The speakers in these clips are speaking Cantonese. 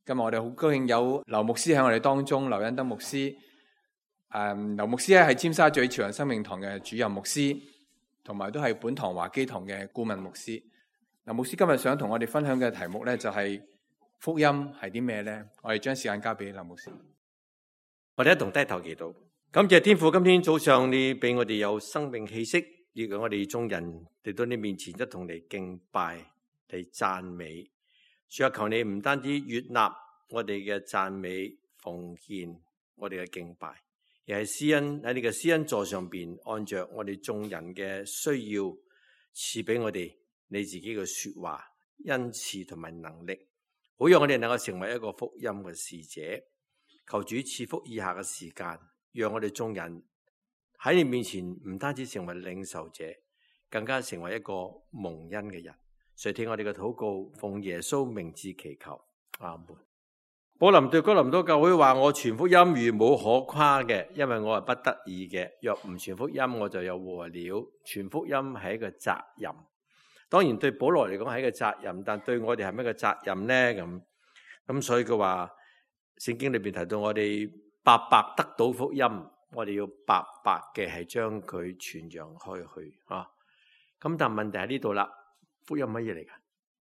今日我哋好高興有劉牧師喺我哋當中，劉恩德牧師。劉牧師咧係尖沙咀朝陽生命堂嘅主任牧師，同埋都係本堂華基堂嘅顧問牧師。劉牧師今日想同我哋分享嘅題目咧就係福音係啲咩咧？我哋將時間交俾劉牧師。 我哋一同低頭祈禱，感謝天父，今天早上你俾我哋有生命氣息，亦讓我哋眾人嚟到你面前一同嚟敬拜、嚟讚美。主啊，求你唔單止悅納我哋嘅讚美、奉獻、我哋嘅敬拜，而係施恩喺你嘅施恩座上邊，按着我哋眾人嘅需要，賜俾我哋你自己嘅說話、恩賜同埋能力，好讓我哋能夠成為一個福音嘅使者。求主賜福以下嘅時間，讓我哋眾人喺你面前唔單止成為領受者，更加成為一個蒙恩嘅人。垂聽我哋嘅禱告，奉耶穌名字祈求，阿門。保林對哥林多教會話：我傳福音如冇可誇嘅，因為我係不得已嘅。若唔傳福音，我就有禍了。傳福音係一個責任，當然對保羅嚟講係一個責任，但對我哋係咩個責任呢？咁所以佢話聖經裏邊提到我哋白白得到福音，我哋要白白嘅係將佢傳揚開去啊。咁但問題喺呢度啦。福音乜嘢嚟㗎？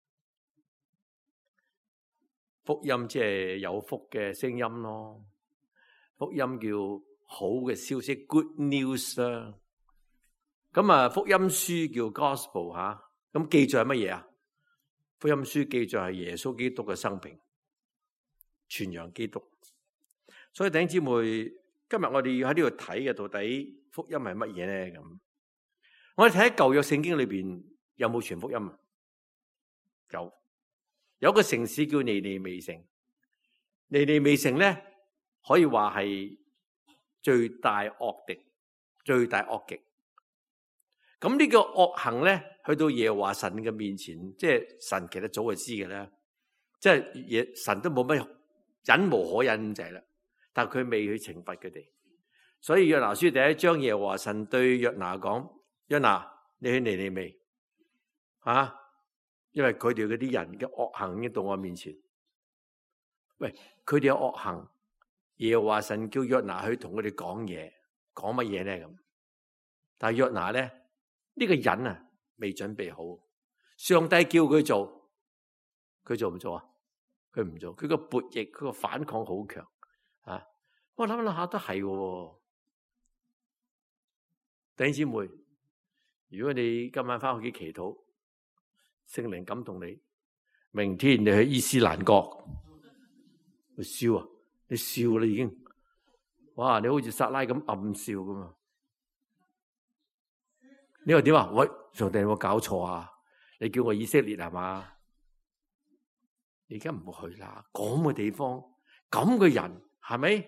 福音即係有福嘅聲音咯。福音叫好嘅消息 ，good news 啦。咁啊，福音書叫 gospel 吓。咁記載係乜嘢啊？福音書記載係耶穌基督嘅生平，傳揚基督。所以弟兄姊妹，今日我哋要喺呢度睇嘅，到底福音係乜嘢咧？咁我哋睇喺舊約聖經裏邊。有冇傳福音啊？有個城市叫尼尼微城。尼尼微城咧，可以話係最大惡敵，最大惡極。咁呢個惡行咧，去到耶和華神嘅面前，即係神其實早就知嘅啦，即係神都冇乜忍無可忍咁滯啦。但係佢未去懲罰佢哋，所以約拿書第一章耶和華神對約拿講：約拿，你去尼尼微。因為佢哋嗰啲人嘅惡行已經到我面前。喂，佢哋有惡行，耶和華神叫約拿去同佢哋講嘢，講乜嘢咧咁？但係約拿咧，呢個人啊未準備好，上帝叫佢做，佢做唔做啊？佢唔做，佢個悖逆，佢個反抗好強啊！我諗下都係喎，弟兄姊妹，如果你今晚翻屋企祈禱。聖靈感動你，明天你去伊斯蘭國，你笑啊！你笑啦已經，哇！你好似撒拉咁暗笑噶嘛？你話點啊？喂，上帝有冇搞錯啊？你叫我以色列係嘛？你而家唔好去啦，咁嘅地方，咁嘅人係咪？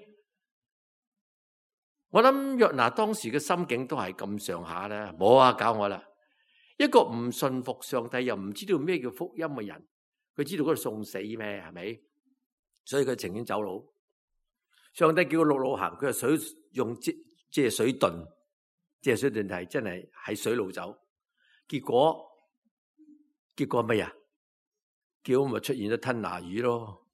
我諗約拿當時嘅心境都係咁上下啦，冇啊，搞我啦！一個唔信服上帝又唔知道咩叫福音嘅人，佢知道嗰度送死咩？係咪？所以佢情願走佬。上帝叫佢陸路行，佢係水用即係水遁，即係水遁係真係喺水路走。結果乜嘢？結果咪出現咗吞拿魚咯。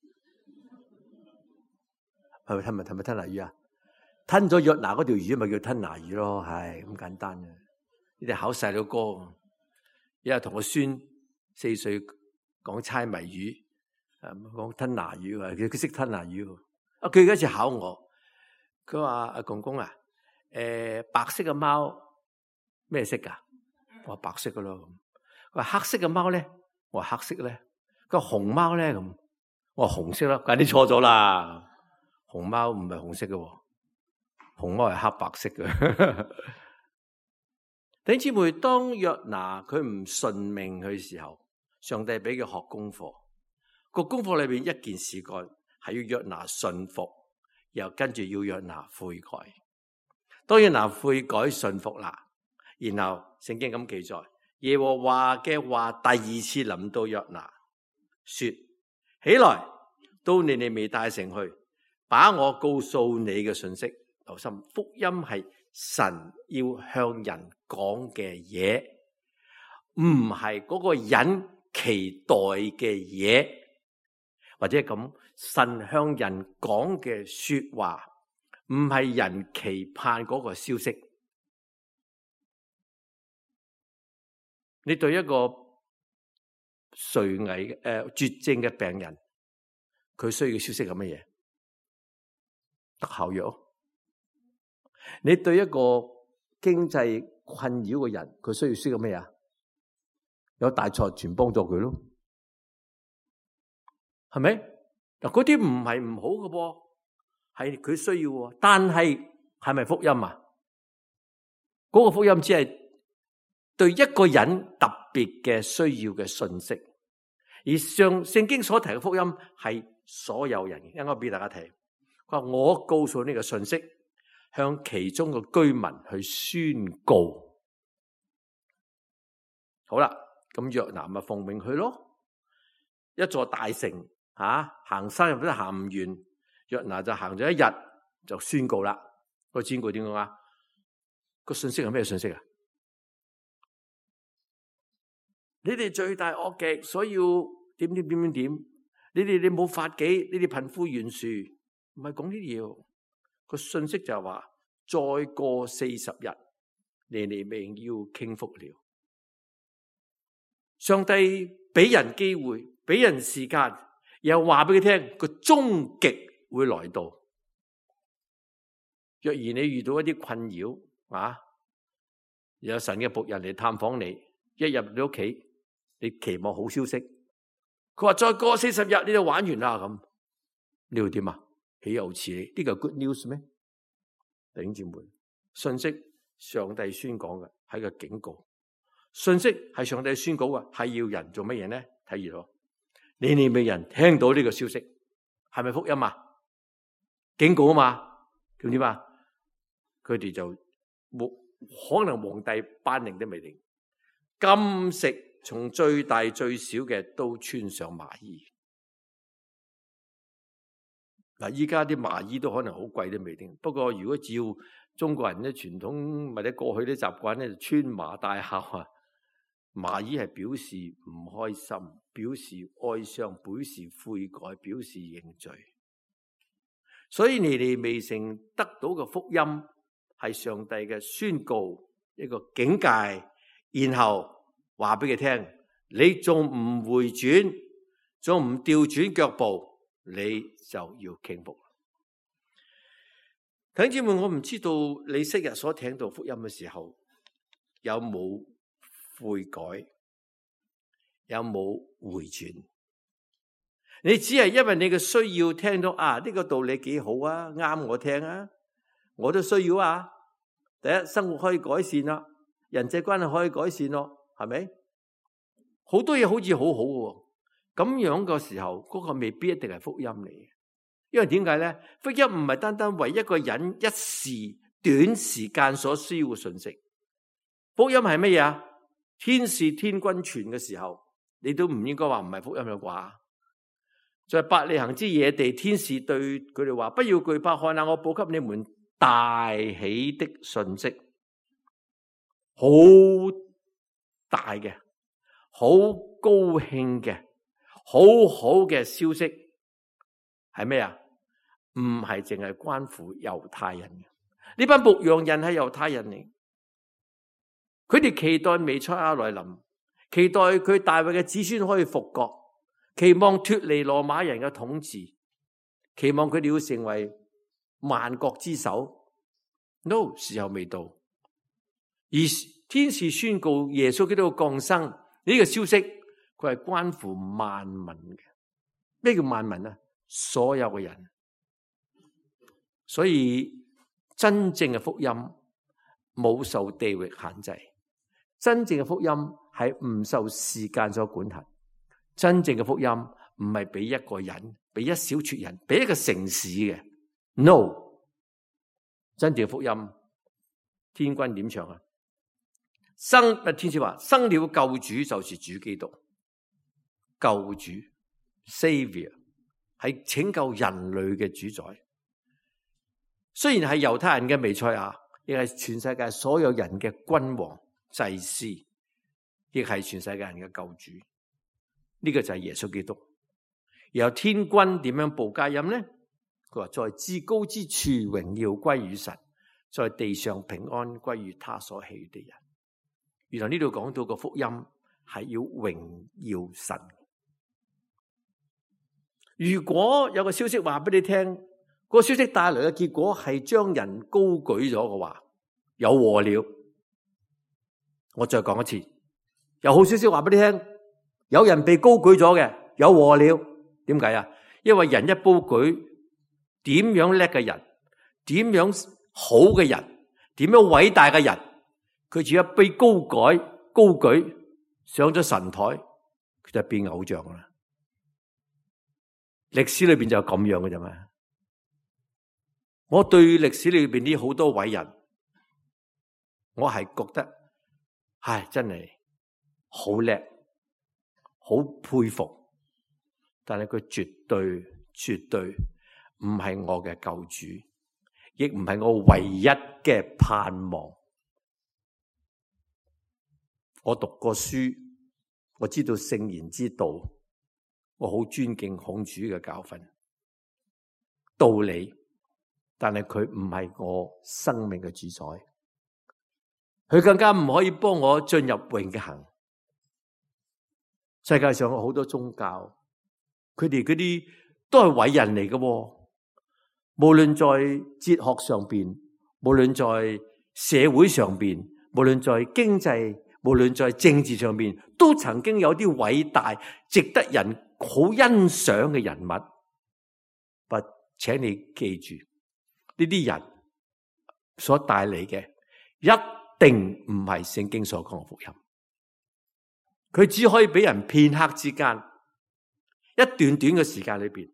係咪吞拿魚啊？吞咗約拿嗰條魚咪叫吞拿魚咯，係咁簡單嘅。你哋考細佬哥。一日同個孫4歲講猜謎語，講吞拿魚啊，佢識吞拿魚。佢有一次考我，佢話阿公公啊，白色嘅貓咩色噶？我話白色噶咯。佢話黑色嘅貓咧，我話黑色咧。佢話紅貓咧咁，我話紅色咯。但係你錯咗啦，紅貓唔係紅色嘅，紅貓係黑白色嘅。弟兄姊妹，當約拿佢唔順命嘅時候，上帝俾佢學功課。個功課裏邊一件事幹係要約拿順服，然後跟住要約拿悔改。當約拿悔改順服啦，然後聖經咁記載，耶和華嘅話第二次臨到約拿，說：起來，到尼尼微大城去，把我告訴你嘅信息。留心，福音係神要向人講嘅嘢，唔係嗰個人期待嘅嘢。 或者咁，神向人講嘅說話，唔係人期盼嗰個消息。你對一個垂危絕症嘅病人，佢需要嘅消息係乜嘢？特效藥。你對一個經濟困擾嘅人，佢需要消息咩啊？有大財團幫助佢咯，係咪？嗱，嗰啲唔係唔好嘅噃，係佢需要喎。但係咪福音啊？嗰個福音只係對一個人特別嘅需要嘅信息，而聖經所提嘅福音係所有人嘅。應該俾大家睇，佢話我告訴呢個信息，向其中嘅居民去宣告。好啦，咁約拿咪奉命去咯。一座大城行山入都行唔完，約拿就行咗一日就宣告啦。個宣告點講啊？個信息係咩信息啊？你哋罪大惡極，所以要點？你冇法紀，你哋貧富懸殊，唔係講呢啲嘢。個信息就係話，再過40日，尼尼微要傾覆了。上帝俾人機會，俾人時間，又話俾佢聽，個終極會來到。若然你遇到一啲困擾有神嘅僕人嚟探訪你，一入你屋企，你期望好消息，佢話再過40日你就玩完啦咁，你會點啊？豈有此理？呢個係 good news 咩？弟兄姊妹，信息上帝宣講嘅係個警告，信息係上帝宣告嘅係要人做乜嘢呢？睇住咯，尼尼微人聽到呢個消息，係咪福音啊？警告啊嘛，咁點啊？佢哋就可能皇帝頒令都未定，禁食，從最大最小嘅都穿上麻衣。嗱，依家啲麻衣都可能好貴都未定。不過如果照中國人嘅傳統或者過去啲習慣咧，就穿麻戴孝啊。麻衣係表示唔開心，表示哀傷，表示悔改，表示認罪。所以尼尼微城得到嘅福音係上帝嘅宣告，一個警戒，然後話俾佢聽：你仲唔回轉，仲唔調轉腳步，你就要傾覆。弟兄姊妹，我唔知道你昔日所聽到福音嘅時候，有冇悔改，有冇回轉？你只係因為你嘅需要聽到呢個道理幾好啊，啱我聽啊，我都需要啊。第一，生活可以改善啦，人際關係可以改善咯，係咪？好多嘢好似好好嘅，咁樣嘅時候，嗰個未必一定係福音嚟嘅。因為點解咧？福音唔係單單為一個人一時短時間所需要嘅信息。福音係乜嘢啊？天使天君傳嘅時候，你都唔應該話唔係福音嘅啩。在伯利恆之野地，天使對佢哋話：不要懼怕，看下我報給你們大喜的信息，好大嘅，好高興嘅，好好嘅消息係咩啊？唔係淨係關乎猶太人嘅，呢班牧羊人係猶太人嚟，佢哋期待彌賽亞來臨，期待佢大衛嘅子孫可以復國，期望脫離羅馬人嘅統治，期望佢哋要成為萬國之首。No， 時候未到。而天使宣告耶穌基督降生呢個消息，佢係關乎萬民嘅。咩叫萬民啊？所有嘅人。所以真正嘅福音冇受地域限制，真正嘅福音係唔受時間所管轄。真正嘅福音唔係俾一個人，俾一小撮人，俾一個城市嘅。No， 真正嘅福音，天君點唱啊？天使話：生了救主，就是主基督。救主 Savior 係拯救人類嘅主宰。雖然係猶太人嘅彌賽亞，亦係全世界所有人嘅君王、祭司，亦係全世界人嘅救主。呢個就係耶穌基督。 然後天君點樣報佳音呢？佢話在至高之處榮耀歸於神，在地上平安歸於他所喜悅的人。原來呢度講到個福音係要榮耀神。如果有個消息話俾你聽，個消息帶來嘅結果係將人高舉咗嘅話，有禍了。我再講一次，有好消息話俾你聽，有人被高舉咗嘅，有禍了。點解啊？因為人一高舉，點樣叻嘅人，點樣好嘅人，點樣偉大嘅人，佢只要被高舉上咗神台，佢就變偶像啦。歷史裏邊就係咁樣嘅啫嘛。我對歷史裏邊啲好多偉人，我係覺得，真係好叻，好佩服。但係佢絕對唔係我嘅救主，亦唔係我唯一嘅盼望。我讀過書，我知道聖言之道，我好尊敬孔主嘅教訓、道理，但係佢唔係我生命嘅主宰，佢更加唔可以幫我進入永恆。世界上有好多宗教，佢哋嗰啲都係偉人嚟嘅，無論在哲學上邊，無論在社會上邊，無論在經濟，無論在政治上邊，都曾經有啲偉大、值得人好欣賞嘅人物。不，請你記住，呢啲人所帶嚟嘅一定唔係聖經所講嘅福音。佢只可以俾人片刻之間，一段短嘅時間裏邊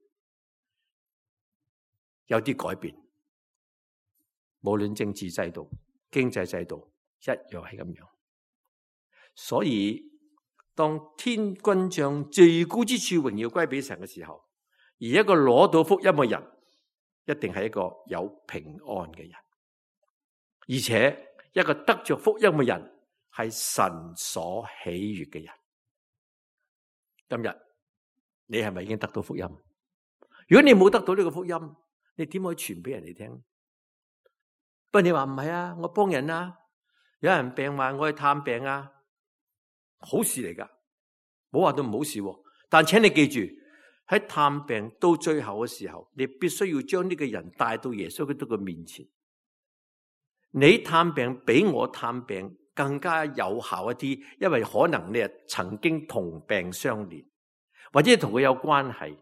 有啲改變。無論政治制度、經濟制度，一樣係咁樣。所以當天君將最高之處榮耀歸俾神嘅時候，而一個攞到福音嘅人，一定係一個有平安嘅人，而且一個得着福音嘅人係神所喜悅嘅人。今日你係咪已經得到福音？如果你冇得到呢個福音，你點可以傳俾人哋聽？不過你話唔係啊，我幫人啊，有人病患我去探病啊，好事嚟噶，冇話到唔好事。但請你記住，喺探病到最後嘅時候，你必須要將呢個人帶到耶穌基督嘅面前。你探病比我探病更加有效一啲，因為可能你係曾經同病相憐，或者同佢有關係。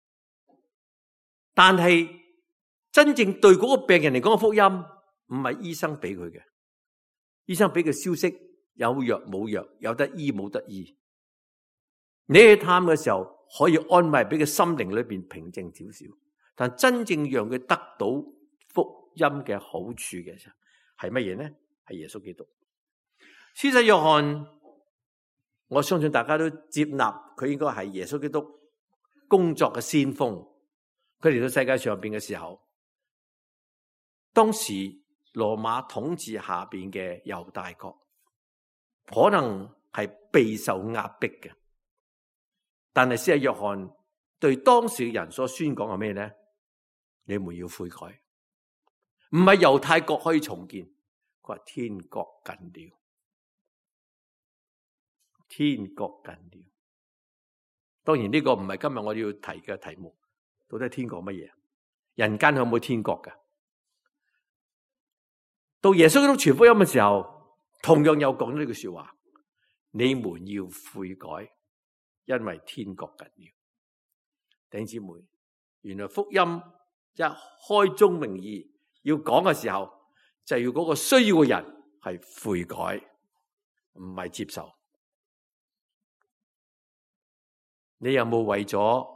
但係真正對嗰個病人嚟講嘅福音，唔係醫生俾佢嘅。醫生俾佢消息，有藥冇藥，有得醫冇得醫。你去探嘅時候，可以安慰，俾佢心靈裏邊平靜少少。但真正讓佢得到福音嘅好處嘅時候，係乜嘢呢？係耶穌基督。施洗約翰，我相信大家都接納佢應該係耶穌基督工作嘅先鋒。佢嚟到世界上邊嘅時候，當時羅馬統治下邊嘅猶大國，可能係備受壓迫嘅。但係施洗約翰對當時嘅人所宣講係咩呢？你們要悔改，唔係猶太國可以重建。佢話天國近了，天國近了。當然呢個唔係今日我哋要提嘅題目。到底天國乜嘢？人間有冇天國㗎？到耶穌基督傳福音嘅時候，同樣有講呢句說話：你們要悔改，因為天國近了。弟兄姊妹，原來福音一開宗明義要講嘅時候，就要嗰個需要嘅人係悔改，唔係接受。你有冇為咗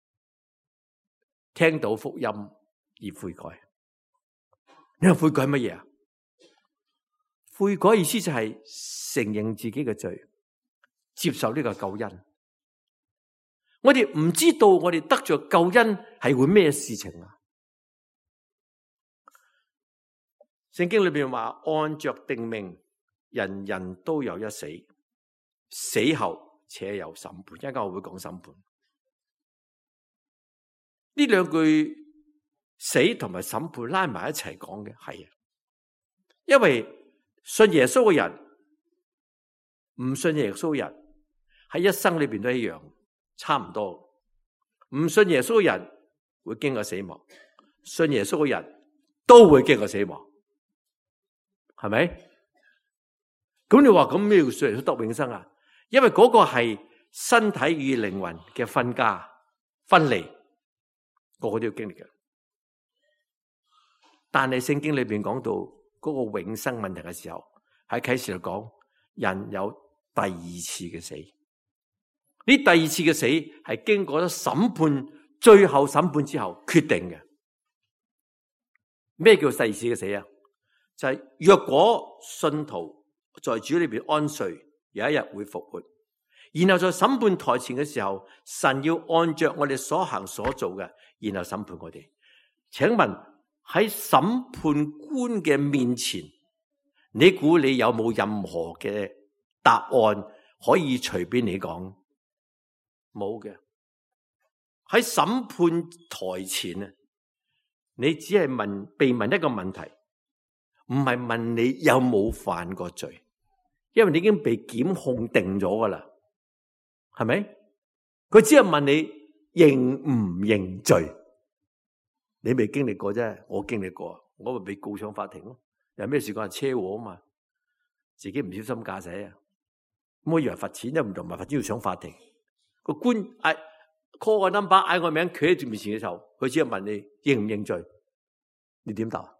聽到福音而悔改？你話悔改乜嘢啊？悔改意思就係承認自己嘅罪，接受呢個救恩。我哋唔知道我哋得着救恩係會咩事情啊？聖經裏邊話，按着定命，人人都有一死，死後且有審判。一陣間我會講審判。 呢兩句死同埋審判拉埋一齊講嘅，係啊，因為信耶穌嘅人，唔信耶穌嘅人喺一生裏邊都一樣，差唔多。唔信耶穌嘅人會經過死亡，信耶穌嘅人都會經過死亡，係咪？咁你話咁咩叫信耶穌得永生啊？因為嗰個係身體與靈魂嘅分家、分離，個個都要經歷嘅。但係聖經裏邊講到嗰個永生問題嘅時候，喺啟示度講，人有第二次嘅死。呢第二次嘅死係經過咗審判，最後審判之後決定嘅。咩叫第二次嘅死啊？就係若果信徒在主裏邊安睡，有一日會復活，然後在審判台前嘅時候，神要按着我哋所行所做嘅，然後審判我哋。請問喺審判官嘅面前，你估你有冇任何嘅答案可以隨便你講？冇嘅。喺審判台前啊，你只係被問一個問題，唔係問你有冇犯過罪，因為你已經被檢控定咗噶啦，係咪？佢只係問你認唔認罪，你未經歷過啫，我經歷過，我咪被告上法庭咯。有咩事講係車禍啊嘛，自己唔小心駕駛啊，咁我以為罰錢，又唔同埋罰錢要上法庭。個官call 個 number 嗌個名，企喺住面前嘅時候，佢只係問你認唔認罪，你點答？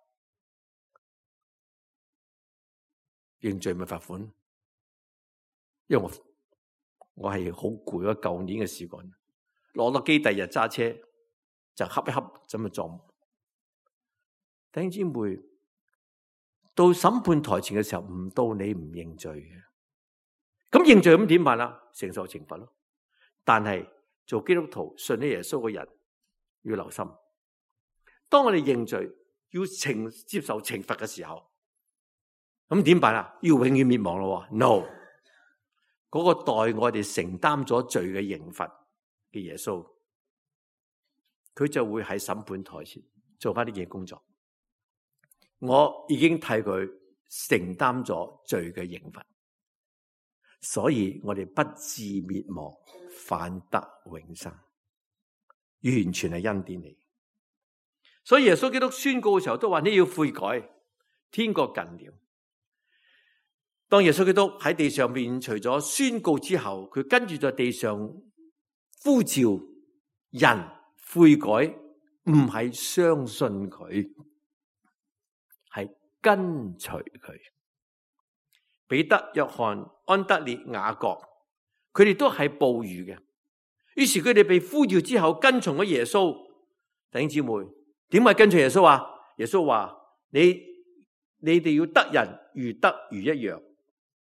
認罪咪罰款，因為我係好攰啊！舊年嘅事幹，落落機第二日揸車就恰一恰咁咪撞。弟兄姊妹，到審判台前嘅時候，唔到你唔認罪嘅，咁認罪咁點辦啊？承受懲罰咯。但係做基督徒信咗耶穌嘅人要留心，當我哋認罪要接受懲罰嘅時候，咁點辦啊？要永遠滅亡咯 ？No， 嗰個代我哋承擔咗罪嘅刑罰嘅耶穌，佢就會喺審判台前做翻呢件工作。我已經替佢承擔咗罪嘅刑罰，所以我哋不致滅亡，反得永生，完全係恩典嚟。所以耶穌基督宣告嘅時候都話：你要悔改，天國近了。當耶穌基督喺地上面除咗宣告之後，佢跟住在地上呼召人悔改，唔係相信佢，係跟隨佢。彼得、約翰、安德烈、雅各，佢哋都係捕魚嘅。於是佢哋被呼召之後，跟從咗耶穌。弟兄姊妹，點解跟隨耶穌啊？耶穌話：你哋要得人如得魚一樣。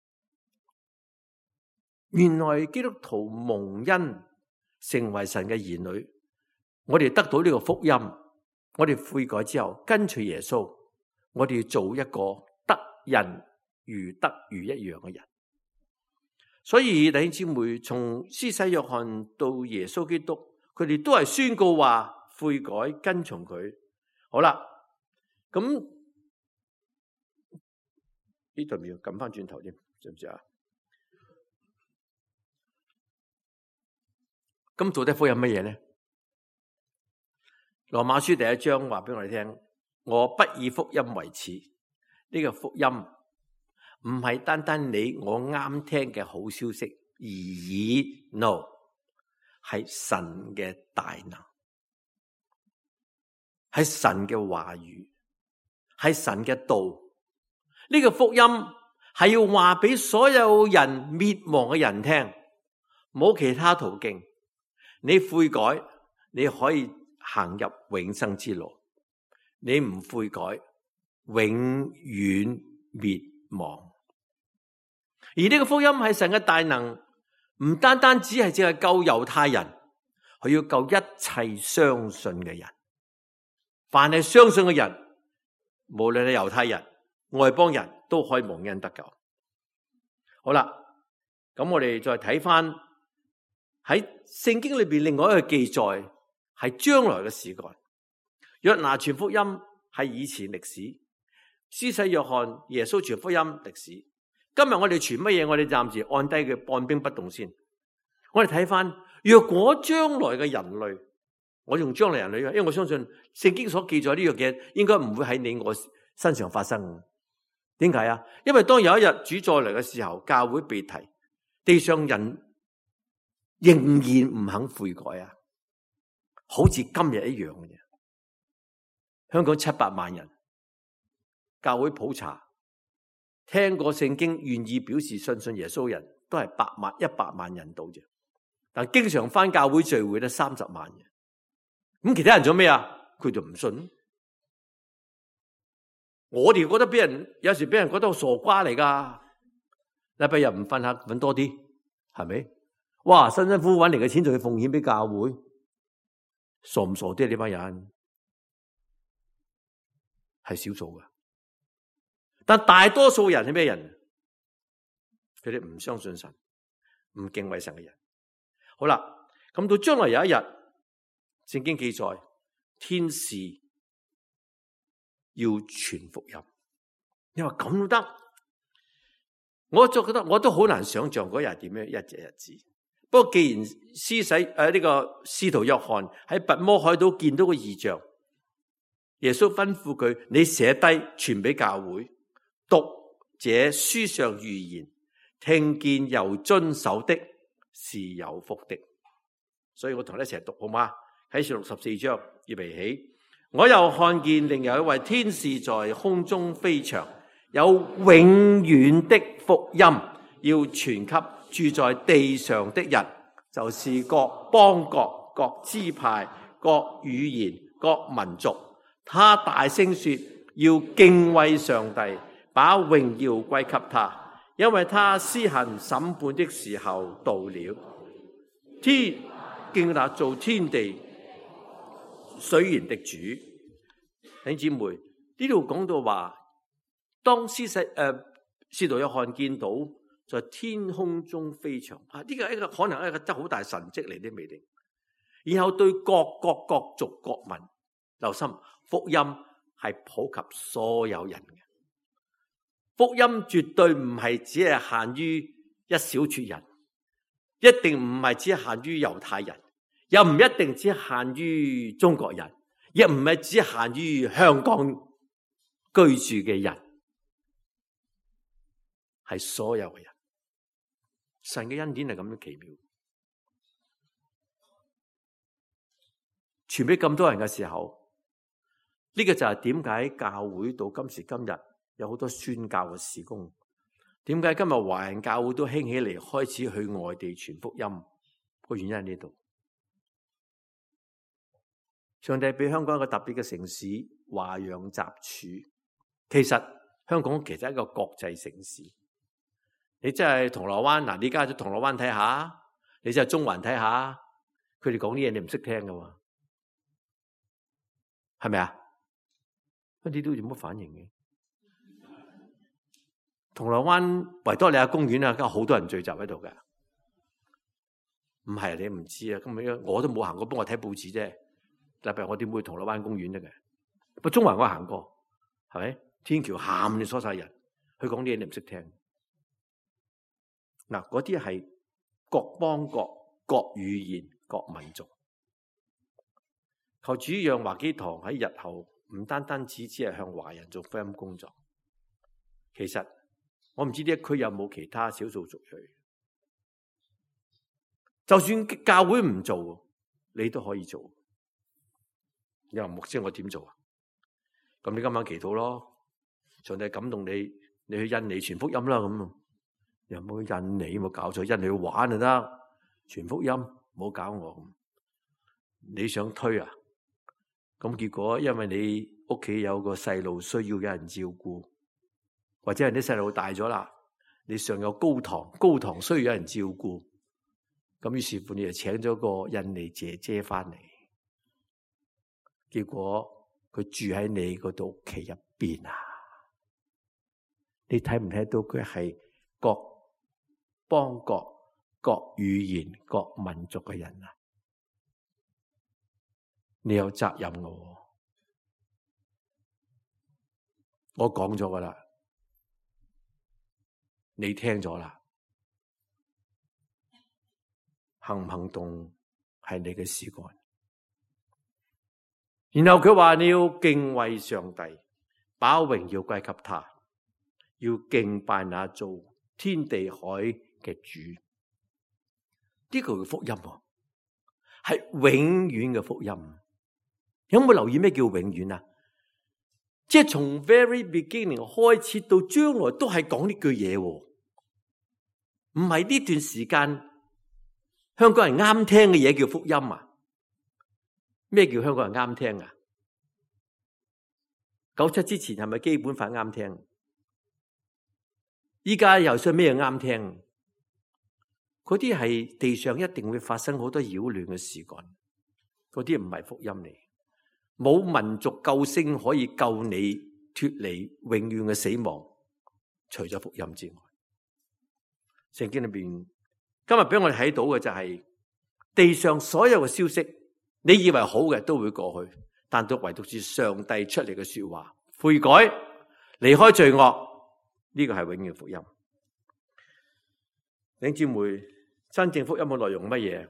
原來基督徒蒙恩成為神嘅兒女，我哋得到呢個福音，我哋悔改之後跟隨耶穌，我哋要做一個得人如得魚一樣嘅人。所以弟兄姊妹，從施洗約翰到耶穌基督，佢哋都係宣告話悔改跟從佢。好啦，咁呢度要撳翻轉頭添，知唔知啊？咁到底福音乜嘢咧？羅馬書第1章話俾我哋聽：我不以福音為恥。呢個福音唔係單單你我啱聽嘅好消息而已 ，no， 係神嘅大能，係神嘅話語，係神嘅道。呢個福音係要話俾所有人滅亡嘅人聽，冇其他途徑。你悔改，你可以行入永生之路；你唔悔改，永遠滅亡。而呢個福音係神嘅大能，唔單單只係淨係救猶太人，佢要救一切相信嘅人。凡係相信嘅人，無論係猶太人、外邦人都可以蒙恩得救。好啦，咁我哋再睇翻喺聖經裏邊另外一個記載， 係將來嘅事幹。約拿傳福音係以前歷史，施洗約翰、耶穌傳福音歷史。今日我哋傳乜嘢？我哋暫時按低佢，按兵不動先。我哋睇翻，若果將來嘅人類，我用將來人類，因為我相信聖經所記載呢樣嘢，應該唔會喺你我身上發生。點解啊？因為當有一日主再嚟嘅時候，教會被提，地上人仍然唔肯悔改啊，好似今日一樣嘅啫。香港700萬人，教會普查，聽過聖經願意表示信耶穌人都係100萬人到啫。但經常返教會聚會咧30萬人，咁其他人做咩啊？佢就唔信。我哋覺得有時俾人覺得傻瓜嚟噶，禮拜日唔瞓下瞓多啲，係咪？哇，辛辛苦苦揾嚟嘅錢仲要奉獻俾教會，傻唔傻啲？呢班人係少數噶，但大多數人係咩人？佢哋唔相信神，唔敬畏神嘅人。好啦，咁到將來有一日，聖經記載天使要傳福音，你話咁都得？我就覺得我都好難想象嗰日點樣一隻日子。不過既然呢個使徒約翰喺拔摩海島見到個異象，耶穌吩咐佢：你寫低傳俾教會，讀這書上預言，聽見又遵守的，是有福的。所以我同你一齊讀好嗎？啟示錄14章，預備起。我又看見另有一位天使在空中飛翔，有永遠的福音要傳給住在地上的人，就是各邦國、各支派、各語言、各民族。他大聲說，要敬畏上帝，把榮耀歸給他，因為他施行審判的時候到了。敬那造天地水源的主。弟兄姊妹，呢度講到話，當使徒約翰見到在天空中飛翔，呢個一個可能一個真好大神蹟嚟，啲未定。然後對各國各族各民，留心，福音係普及所有人嘅。福音絕對唔係只係限於一小撮人，一定唔係只限於猶太人，又唔一定只限於中國人，亦唔係只限於香港居住嘅人，係所有嘅人。神嘅恩典係咁樣奇妙，傳俾咁多人嘅時候，呢個就係點解教會到今時今日有好多宣教嘅事工。點解今日華人教會都興起嚟，開始去外地傳福音？個原因喺呢度。上帝俾香港一個特別嘅城市，華洋雜處。其實香港其實係一個國際城市。你真係銅鑼灣嗱，你而家去銅鑼灣睇下，你真係中環睇下，佢哋講啲嘢你唔識聽噶喎，係咪啊？你都冇乜反應嘅。銅鑼灣維多利亞公園啊，好多人聚集喺度嘅。唔係你唔知啊，咁我都冇行過，幫我睇報紙啫。特別我點會去銅鑼灣公園啫嘅？不過中環我行過，係咪？天橋喊你疏晒人，佢講啲嘢你唔識聽。嗱，嗰啲係各邦國、各語言、各民族。求主讓華基堂喺日後唔單單只係向華人做福音工作。其實我唔知呢一區有冇其他少數族裔。就算教會唔做，你都可以做。你話牧師我點做啊？咁你今晚祈禱咯，上帝感動你，你去印尼傳福音啦咁。有冇印尼冇搞錯？印尼去玩就得，傳福音唔好搞我。你想推啊？咁結果因為你屋企有個細路需要有人照顧，或者係啲細路大咗啦，你上有高堂需要有人照顧，咁於是乎你就請咗個印尼姐姐翻嚟，結果佢住喺你嗰度屋企入邊啊！你睇唔睇到佢係各邦國、各語言、各民族嘅人啊？ 你有責任嘅。我講咗噶啦，你聽咗啦，行唔行動係你嘅事幹。然後佢話你要敬畏上帝，把榮耀歸給他，要敬拜那造天地海嘅主。呢個係福音喎，係永遠嘅福音。有冇留意咩叫永遠啊？即係從 very beginning 開始到將來都係講呢句嘢，唔係呢段時間香港人啱聽嘅嘢叫福音啊？咩叫香港人啱聽啊？97之前係咪基本法啱聽？依家又想咩啱聽？嗰啲係地上一定會發生好多擾亂嘅事幹，嗰啲唔係福音嚟。冇民族救星可以救你脫離永遠嘅死亡，除咗福音之外。聖經裏邊今日俾我哋睇到嘅就係地上所有嘅消息，你以為好嘅都會過去，但都唯獨是上帝出嚟嘅說話，悔改離開罪惡，呢個係永遠福音。弟兄姊妹，真正福音嘅內容乜嘢？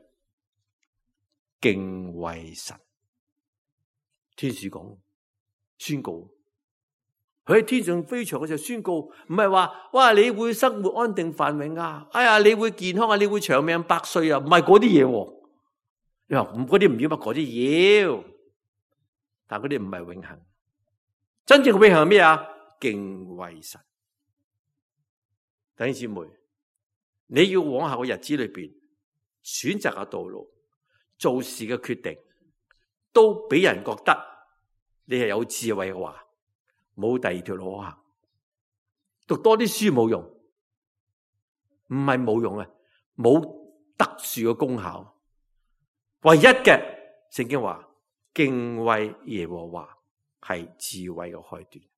敬畏神。天使講宣告，佢喺天上飛翔嘅時候宣告，唔係話哇你會生活安定繁榮啊，哎呀你會健康啊，你會長命百歲啊，唔係嗰啲嘢。你話嗰啲唔要乜？嗰啲要，但嗰啲唔係永恆。真正嘅永恆係咩啊？敬畏神。弟兄姊妹，你要往後嘅日子裏邊選擇嘅道路、做事嘅決定，都俾人覺得你係有智慧嘅話，冇第二條路可行。讀多啲書冇用，唔係冇用啊，冇特殊嘅功效。唯一嘅聖經話，敬畏耶和華係智慧嘅開端。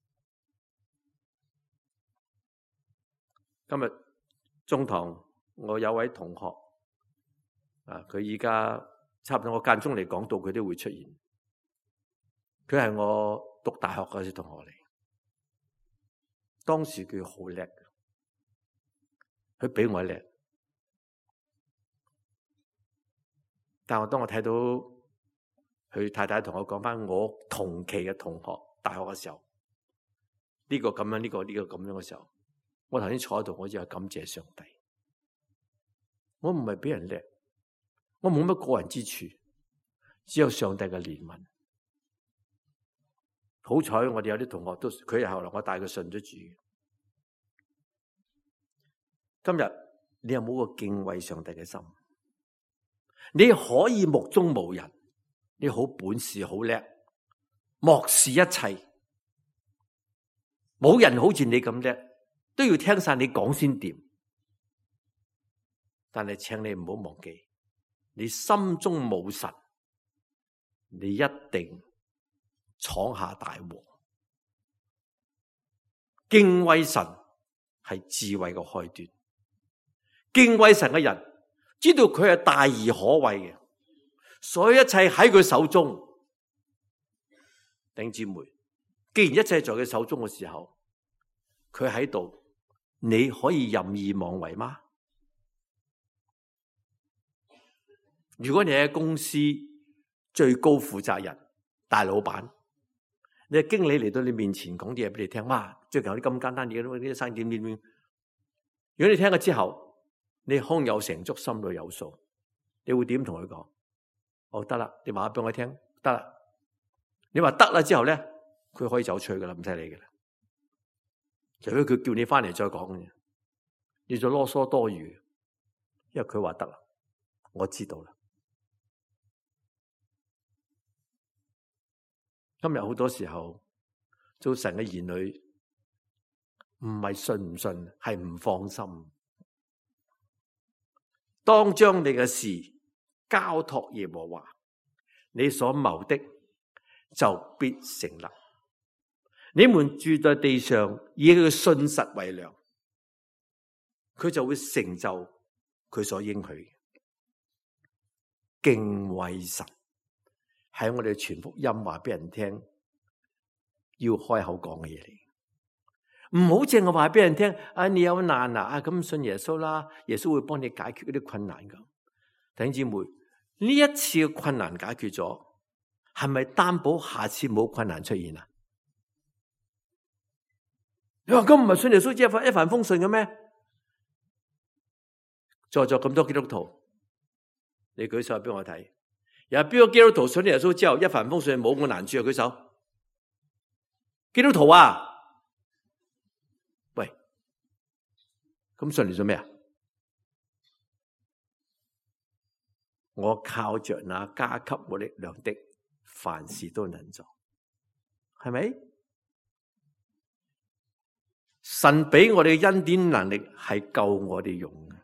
今日中堂我有位同學啊，佢而家差唔多我間中嚟講道，佢都會出現。佢係我讀大學嗰時同學嚟，當時佢好叻，佢比我叻。但係當我睇到佢太太同我講翻我同期嘅同學大學嘅時候，呢個咁樣，呢個咁樣嘅時候，我頭先坐喺度，我就係感謝上帝。我唔係比人叻，我冇乜過人之處，只有上帝嘅憐憫。好彩我哋有啲同學都，佢係後來我帶佢信咗主。今日你有冇個敬畏上帝嘅心？你可以目中無人，你好本事好叻，漠視一切，冇人好似你咁叻，都要聽晒你講先掂。但係請你唔好忘記，你心中冇神，你一定闖下大禍。敬畏神係智慧嘅開端。敬畏神嘅人知道佢係大而可畏嘅，所以一切喺佢手中。弟兄姊妹，既然一切在佢手中嘅時候，佢喺度，你可以任意妄為嗎？如果你係公司最高負責人、大老闆，你嘅經理嚟到你面前講啲嘢俾你聽，哇！最近有啲咁簡單嘢，呢啲生意點。如果你聽咗之後，你胸有成竹，心裏有數，你會點同佢講？哦，得啦，你話俾我聽，得啦。你話得啦之後咧，佢可以走出去噶啦，唔使理噶啦。除非佢叫你翻嚟再講嘅，你就囉嗦多餘，因為佢話得啦，我知道啦。今日好多時候做神嘅兒女，唔係信唔信，係唔放心。當將你嘅事交託耶和華，你所謀的就必成立。你們住在地上，以佢嘅信實為糧，佢就會成就佢所應許。敬畏神係我哋傳福音話俾人聽，要開口講嘅嘢嚟。唔好淨係話俾人聽，你有難啊，咁信耶穌啦，耶穌會幫你解決嗰啲困難噶。弟兄姊妹，呢一次嘅困難解決咗，係咪擔保下次冇困難出現啊？你話咁唔係信耶穌只係一帆風順嘅咩？在座咁多基督徒，你舉手俾我睇，有邊個基督徒信耶穌之後一帆風順冇個難處啊？舉手。基督徒啊，喂，咁信嚟做咩啊？我靠着那加給我力量的，凡事都能做，係咪？神俾我哋嘅恩典能力係夠我哋用嘅。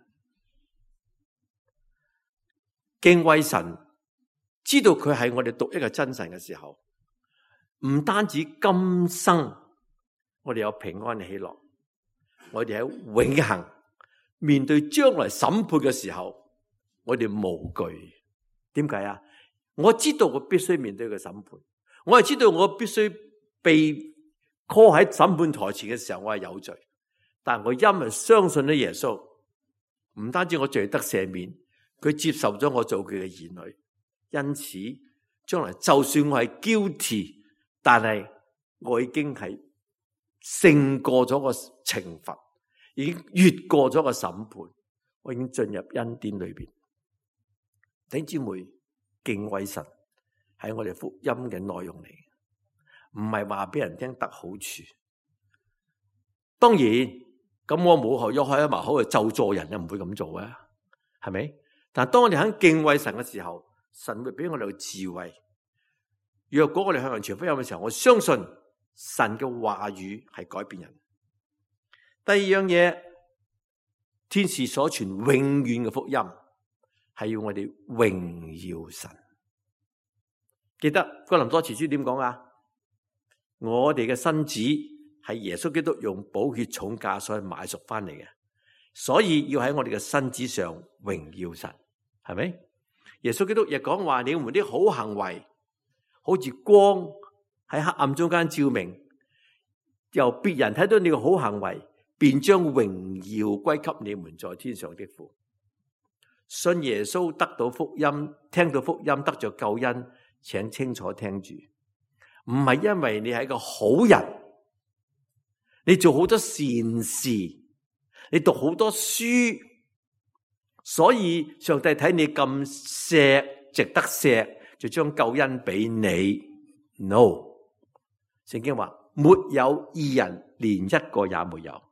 敬畏神，知道佢係我哋獨一嘅真神嘅時候，唔單止今生我哋有平安喜樂，我哋喺永恆面對將來審判嘅時候，我哋無懼。點解啊？我知道我必須面對個審判，我係知道我必須被 call 喺審判台前嘅時候，我係有罪，但我因為相信咗耶穌，唔單止我罪得赦免，佢接受咗我做佢嘅兒女，因此將來就算我係 guilty， 但係我已經係勝過咗個懲罰，已經越過咗個審判，我已經進入恩典裏邊。弟兄姊妹，敬畏神係我哋福音嘅內容嚟，唔係話俾人聽得好處。當然，咁我冇學咗開一埋口去咒詛人，又唔會咁做啊，係咪？但係當我哋肯敬畏神嘅時候，神會俾我哋智慧。若果我哋向人傳福音嘅時候，我相信神嘅話語係改變人。第二樣嘢，天使所傳永遠嘅福音係要我哋榮耀神。記得哥林多前書點講啊？我哋嘅身子係耶穌基督用寶血重價所買贖翻嚟嘅，所以要喺我哋嘅身子上榮耀神，係咪？耶穌基督亦講話，你們啲好行為好似光喺黑暗中間照明，由別人睇到你嘅好行為，便將榮耀歸給你們在天上的父。信耶穌得到福音，聽到福音得着救恩，請清楚聽住，唔係因為你係一個好人，你做好多善事，你讀好多書，所以上帝睇你咁錫，值得錫，就將救恩俾你。No， 聖經話沒有義人，連一個也沒有。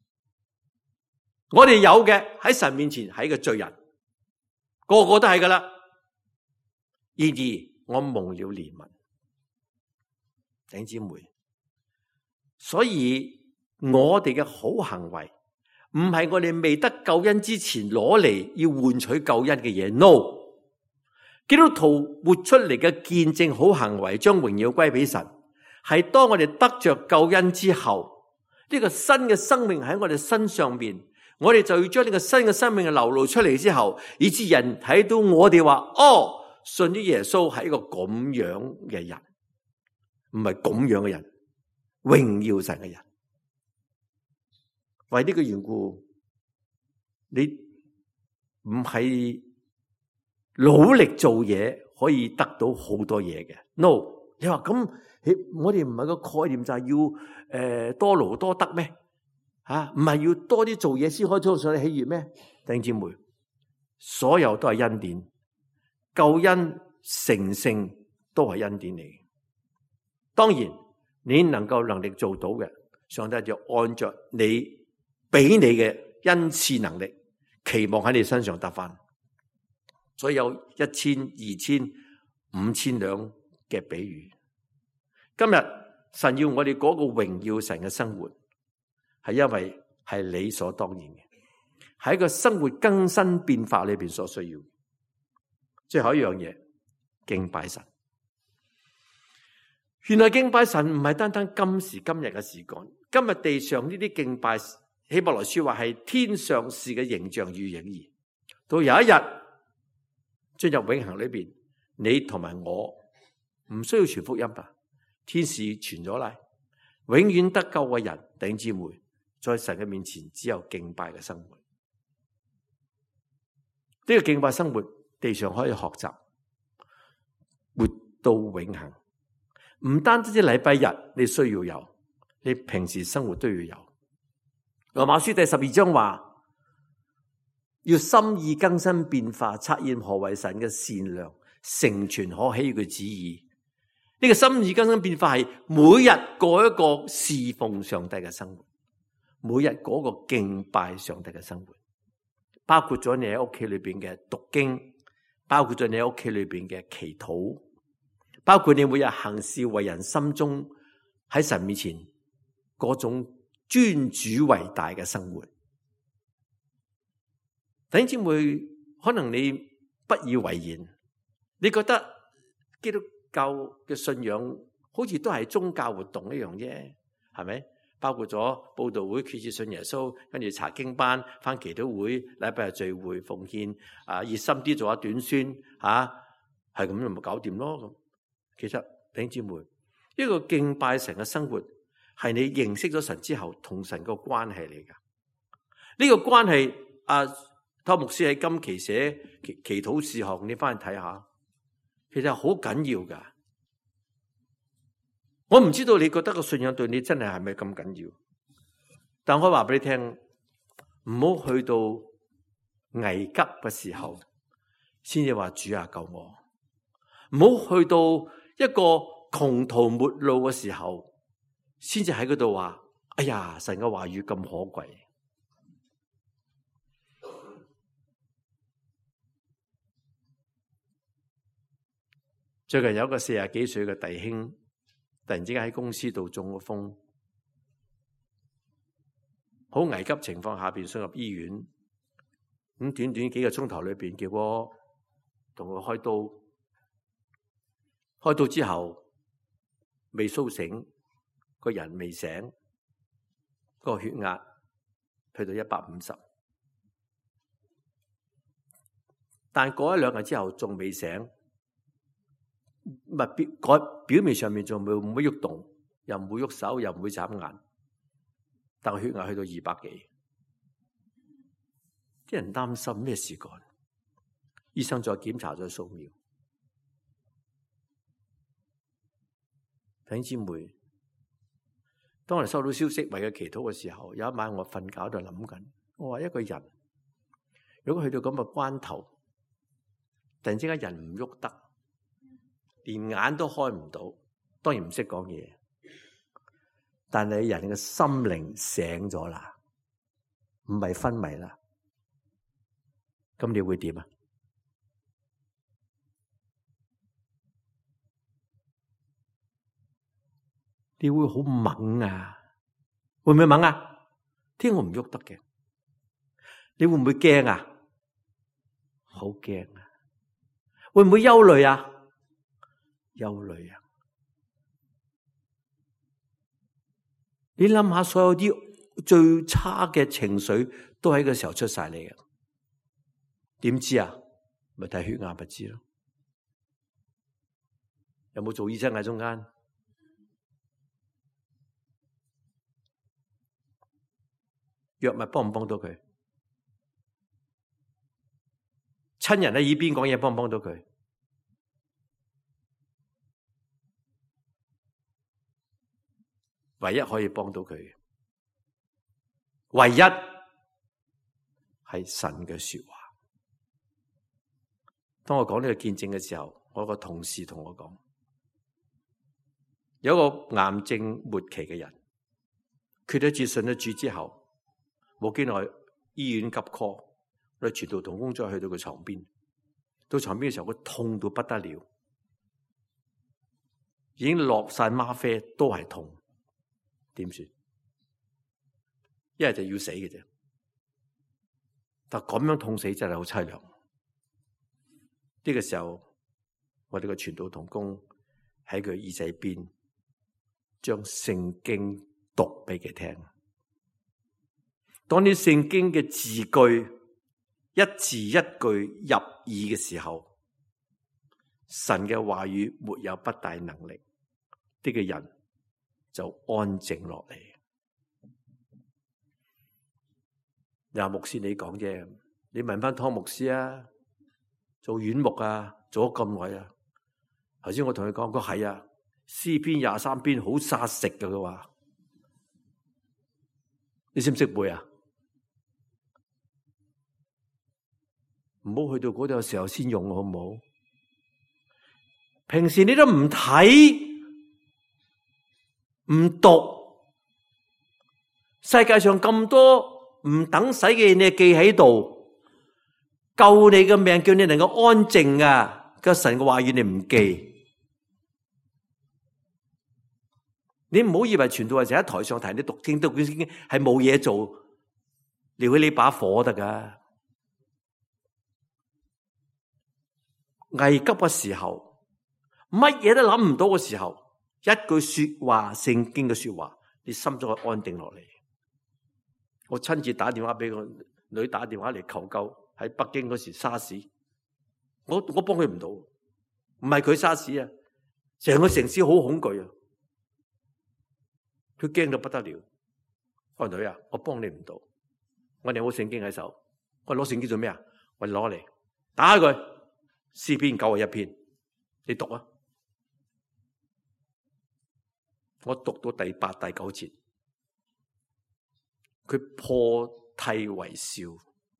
我哋有嘅喺神面前係一個罪人，個個都係噶啦。然而我蒙了憐憫，弟兄姊妹，所以我哋嘅好行為唔係我哋未得救恩之前攞嚟要換取救恩嘅嘢。No， 基督徒活出嚟嘅見證好行為，將榮耀歸俾神，係當我哋得着救恩之後，呢個新嘅生命喺我哋身上面，我哋就要將呢個新嘅生命流露出嚟之後，以致人睇到我哋話，哦，信咗耶穌係一個咁樣嘅人，唔係咁樣嘅人，榮耀神嘅人。為呢個緣故，你唔係努力做嘢可以得到好多嘢嘅。No， 你話咁，我哋唔係個概念就係要多勞多得咩？唔係要多啲做嘢先可以做上喜悅咩？弟兄姊妹，所有都係恩典，救恩成聖都係恩典嚟。當然，你能力做到嘅，上帝就按着你俾你嘅恩賜能力，期望喺你身上得返。所以有1000、2000、5000兩嘅比喻。今日神要我哋嗰個榮耀神嘅生活，係因為係理所當然嘅，喺一個生活更新變化裏邊所需要。最後一樣嘢，敬拜神。原來敬拜神唔係單單今時今日嘅事幹，今日地上呢啲敬拜，希伯來書話係天上事嘅形象與影兒。到有一日進入永恆裏邊，你同埋我唔需要傳福音啊！天使傳咗嚟，永遠得救嘅人，弟兄姊妹，在神嘅面前只有敬拜嘅生活。呢個敬拜生活，地上可以學習，活到永恆。唔單止禮拜日你需要有，你平時生活都要有。羅馬書第12章話，要心意更新變化，察驗何為神嘅善良、成全可喜嘅旨意。呢個心意更新變化係每日過一個侍奉上帝嘅生活，每日過一個敬拜上帝嘅生活，包括咗你喺屋企裏邊嘅讀經，包括咗你喺屋企裏邊嘅祈禱，包括你每日行事為人心中喺神面前嗰種尊主為大嘅生活。弟兄姊妹，可能你不以為然，你覺得基督教嘅信仰好似都係宗教活動一樣啫，係咪？包括咗佈道會、決志信耶穌，跟住查經班、返祈禱會、禮拜日聚會、奉獻，熱心啲做下短宣，係咁就咪搞掂咯。咁其實弟兄姊妹，呢個敬拜神嘅生活係你認識咗神之後同神個關係嚟噶。呢個關係，湯牧師喺今期寫祈禱事項，你翻去睇下，其實好緊要噶。我唔知道你覺得個信仰對你真係咪咁緊要，但我可以話俾你聽，唔好去到危急嘅時候先至話主啊救我，唔好去到一個窮途末路嘅時候先至喺嗰度話，哎呀，神嘅話語咁可貴。最近有一個40幾歲嘅弟兄，突然之間喺公司度中咗風，好危急情況下邊送入醫院，咁短短幾個鐘頭裏邊，結果同佢開刀，開刀之後未甦醒，個人未醒，個血壓去到150，但過一兩日之後仲未醒。表面上面仲唔會喐動，又唔會喐手，又唔會眨眼，但係血壓去到200幾，啲人擔心咩事幹？醫生再檢查咗掃描。弟兄姊妹，當我哋收到消息為佢祈禱嘅時候，有一晚我瞓覺就諗緊，我話一個人如果去到咁嘅關頭，突然之間人唔喐得，連眼都開唔到，當然唔識講嘢，但係人嘅心靈醒咗啦，唔係昏迷啦，咁你會點啊？你會好猛啊？會唔會猛啊？聽我唔喐得嘅，你會唔會驚啊？好驚啊！會唔會憂慮啊？憂慮啊！你諗下，所有啲最差嘅情緒都喺個時候出晒嚟嘅，點知啊？咪睇血壓咪知咯。有冇做醫生喺中間？藥物幫唔幫到佢？親人喺耳邊講嘢幫唔幫到佢？唯一可以幫到佢嘅，唯一係神嘅說話。當我講呢個見證嘅時候，我個同事同我講，有一個癌症末期嘅人，決咗志信咗主之後，冇幾耐醫院急 call， 我哋傳道同工再去到佢床邊，到床邊嘅時候，佢痛到不得了，已經落晒嗎啡，都係痛。點算？一係就要死嘅啫，但咁樣痛死真係好淒涼。呢個時候，我哋個傳道同工喺佢耳仔邊，將聖經讀俾佢聽。當啲聖經嘅字句一字一句入耳嘅時候， 神嘅話語沒有不大能力，呢個人就安靜落嚟。你話牧師你講啫，你問翻湯牧師啊，做院牧啊，做咗咁耐啊。頭先我同佢講，佢係啊，詩篇23篇好殺食㗎。佢話你識唔識背啊？唔好去到嗰度嘅時候先用，好唔好？平時你都唔睇唔讀，世界上咁多唔等使嘅嘢，你記喺度，救你嘅命，叫你能夠安靜啊！個神嘅話語你唔記，你唔好以為傳道或者喺台上提你讀經係冇嘢做，撩起你把火得噶。危急嘅時候，乜嘢都諗唔到嘅時候，一句說話，聖經嘅說話，你心中可安定落嚟。我親自打電話俾個女，打電話嚟求救，喺北京嗰時沙士，我幫佢唔到，唔係佢沙士啊，成個城市好恐懼啊，佢驚到不得了。我話女啊，我幫你唔到，我哋有冇聖經喺手？我攞聖經做咩啊？我攞嚟打開佢。詩篇91篇，你讀啊！我讀到第8、第9節，佢破涕為笑。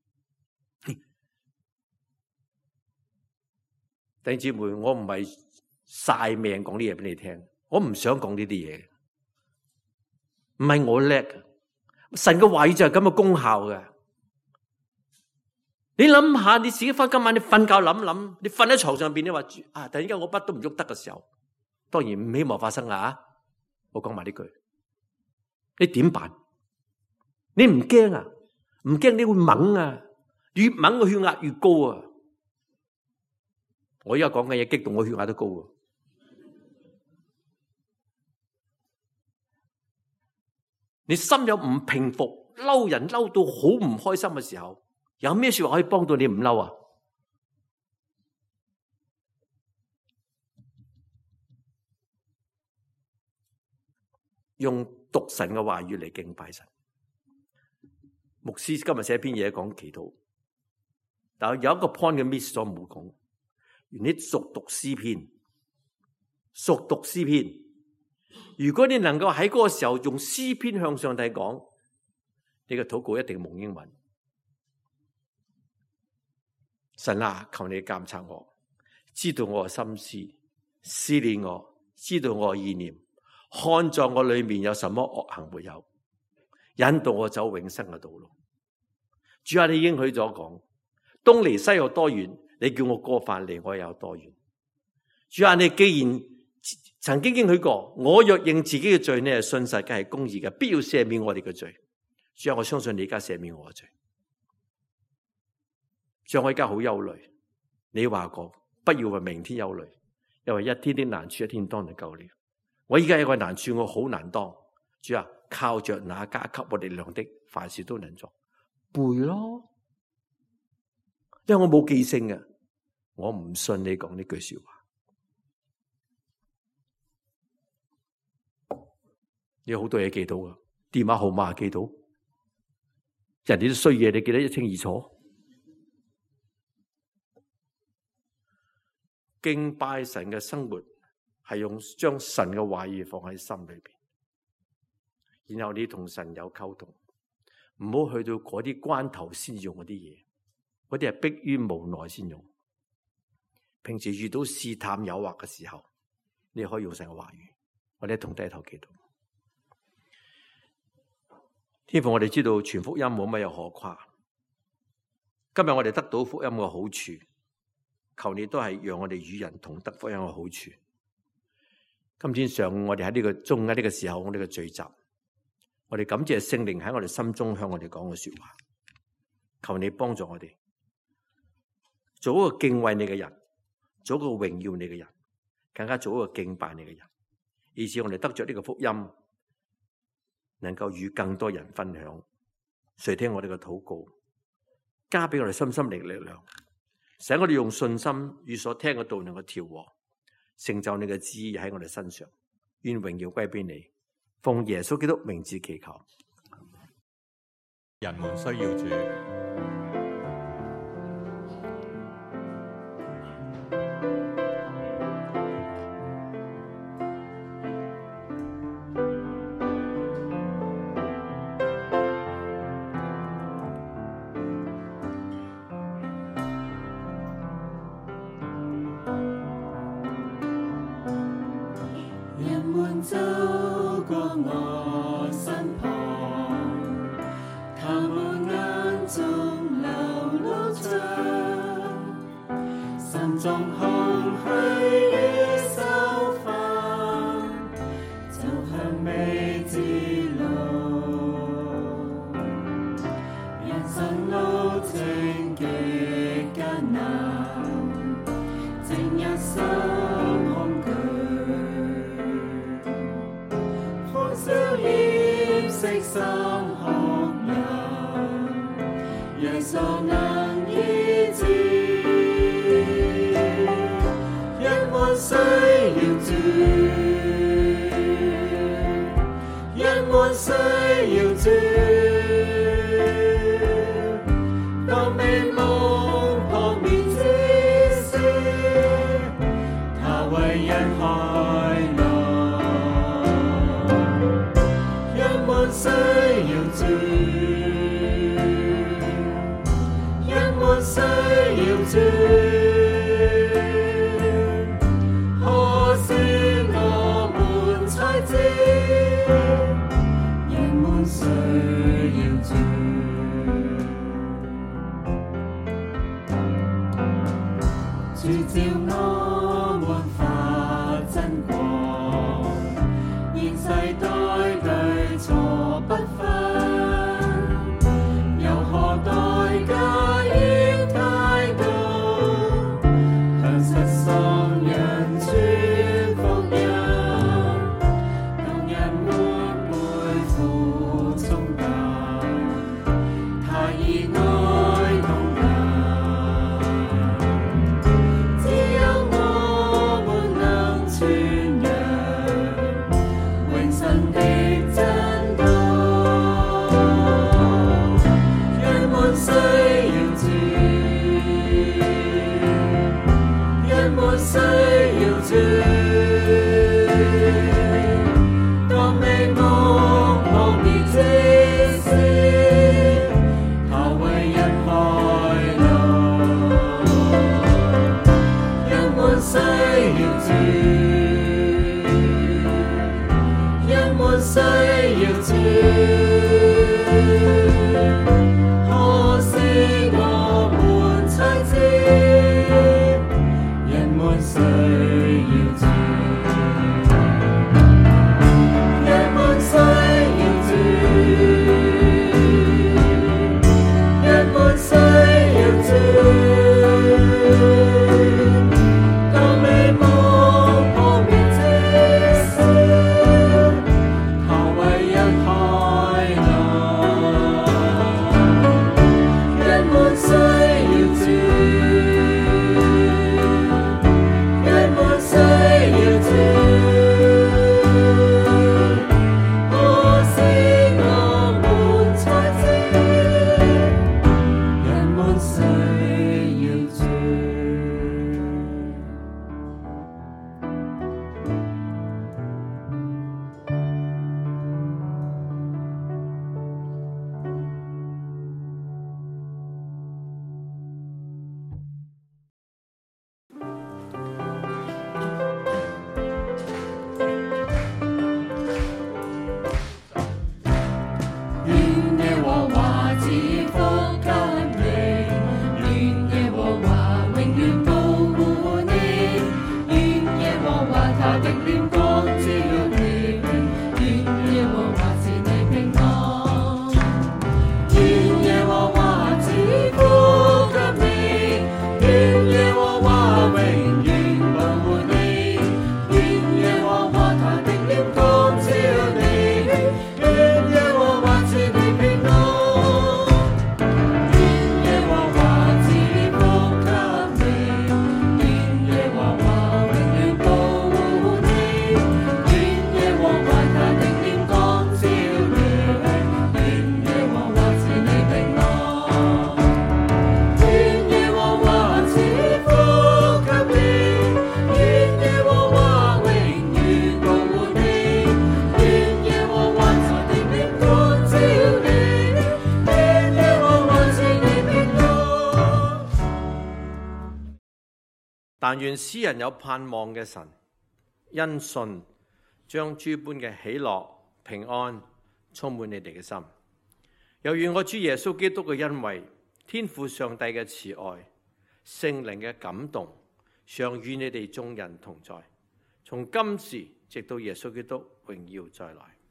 弟兄姊妹，我唔係晒命講啲嘢俾你聽，我唔想講呢啲嘢，唔係我叻，神嘅話語就係咁嘅功效嘅。你諗下，你自己翻今晚你瞓覺諗，你瞓喺床上邊，你話啊，突然間我筆都唔喐得嘅時候，當然唔希望發生啊！我講埋呢句，你點辦？你唔驚啊？唔驚你會猛啊？越猛個血壓越高啊！我而家講嘅嘢激動，我血壓都高啊！你心有唔平復，嬲人嬲到好唔開心嘅時候，有咩說話可以幫到你唔嬲啊？用讀神嘅話語嚟敬拜神。牧師今日寫篇嘢講祈禱，但係有一個 point 嘅 miss 咗冇講。你熟讀詩篇，熟讀詩篇。如果你能夠喺嗰個時候用詩篇向上帝講，你嘅禱告一定蒙應允。神啊，求你監察我，知道我嘅心思，思念我，知道我嘅意念，看在我裏面有什麼惡行沒有，引導我走永生嘅道路。主啊，你應許咗講，東離西有多遠，你叫我過犯離我有多遠。主啊，你既然曾經應許過，我若認自己嘅罪，你係信實嘅，係公義嘅，必要赦免我哋嘅罪。主啊，我相信你而家赦免我嘅罪。主啊，我而家好憂慮，你話過不要為明天憂慮，因為一天的難處一天當就夠了。我而家有個難處，我好難當。主啊，靠着那加給我哋力量的，凡事都能做。背咯，因為我冇記性嘅，我唔信你講呢句說話。有好多嘢記到啊，電話號碼記到，人哋都衰嘢，你記得一清二楚。敬拜神嘅生活係用將神嘅話語放喺心裏邊，然後你同神有溝通，唔好去到嗰啲關頭先用嗰啲嘢，嗰啲係迫於無奈先用。平時遇到試探誘惑嘅時候，你可以用神嘅話語，我哋同低頭祈禱。天父，我哋知道傳福音冇乜有可誇，今日我哋得到福音嘅好處，求你都係讓我哋與人同得福音嘅好處。今天上午我哋喺呢個中間呢個時候，我哋嘅聚集，我哋感謝聖靈喺我哋心中向我哋講嘅說話。求你幫助我哋做一個敬畏你嘅人，做一個榮耀你嘅人，更加做一個敬拜你嘅人，以致我哋得着呢個福音，能夠與更多人分享。垂聽我哋嘅禱告，加俾我哋心靈力量， 使我哋用信心與所聽嘅道能夠調和，成就你嘅旨意喺我哋身上。願榮耀歸俾你，奉耶穌基督名字祈求。 人們需要主。 人們走過我身旁，他們眼中流露着心中空虛與愁煩，走向未知路，人生路程極艱難，整一生恐懼。歡笑掩飾心哭泣，耶穌能醫治。人們需要主，人們需要主。當美夢破滅之時，他為人開路。人們需要主，人們需要主，可是我們才知，人們需但願使人有盼望嘅神，因信將諸般嘅喜樂、平安充滿你哋嘅心。又願我主耶穌基督嘅恩惠、天父上帝嘅慈愛、聖靈嘅感動，常與你哋眾人同在，從今時直到耶穌基督榮耀再來。